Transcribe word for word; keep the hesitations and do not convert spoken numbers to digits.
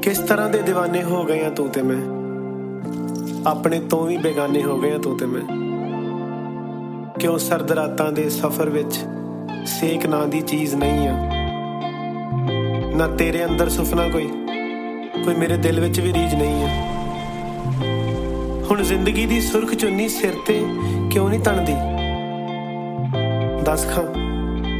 ਕਿਸ ਤਰ੍ਹਾਂ ਦੇ ਦੀਵਾਨੇ ਹੋ ਗਏ ਆ ਤੂੰ ਤੇ ਮੈਂ, ਆਪਣੇ ਤੋਂ ਵੀ ਬੇਗਾਨੇ ਹੋ ਗਏ ਆ ਤੂੰ ਤੇ ਮੈਂ। ਕਿਉਂ ਸਰਦ ਰਾਤਾਂ ਦੇ ਸਫ਼ਰ ਵਿੱਚ ਸੇਕ ਨਾਂ ਦੀ ਚੀਜ਼ ਨਹੀਂ ਆ, ਨਾ ਤੇਰੇ ਅੰਦਰ ਸੁਪਨਾ ਕੋਈ ਕੋਈ ਮੇਰੇ ਦਿਲ ਵਿੱਚ ਵੀ ਰੀਝ ਨਹੀਂ ਆ। ਹੁਣ ਜ਼ਿੰਦਗੀ ਦੀ ਸੁਰਖ ਚੁੰਨੀ ਸਿਰ ਤੇ ਕਿਉਂ ਨਹੀਂ ਤਣਦੀ, ਦੱਸ ਖਾਂ